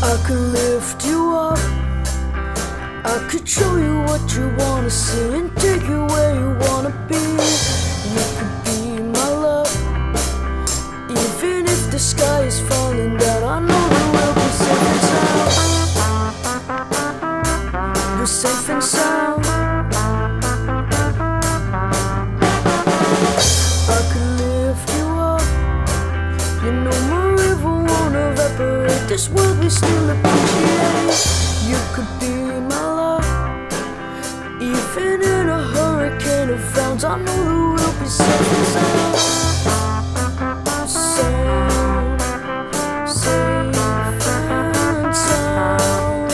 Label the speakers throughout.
Speaker 1: I could lift you up, I could show you what you wanna see and take you where you wanna be. You could be my love, even if the sky is falling down. I know that we'll be safe and sound. We're safe and sound. I could lift you up, you know my river won't evaporate. This world we still appreciate. You could be my love, even in a hurricane of frowns. I know that we'll be safe and sound. Sound, safe and sound.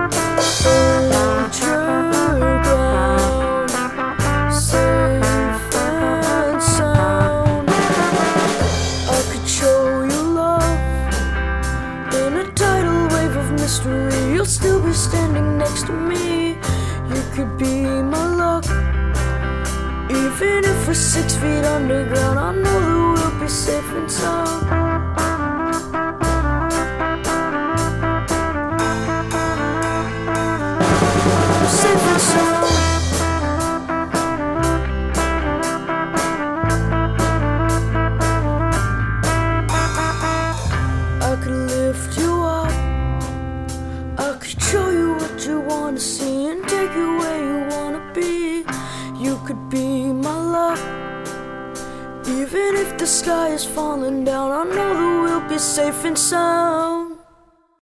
Speaker 1: Underground, safe and sound. I could show you love in a tidal wave of mystery. You'll still be standing next to me. You could be my luck, even if we're 6 feet underground. I know that we'll be safe and sound. Safe and sound. I could lift you up, I could show you what you wanna see and take you where you wanna be. You could be my love, even if the sky is falling down. I know that we'll be safe and sound.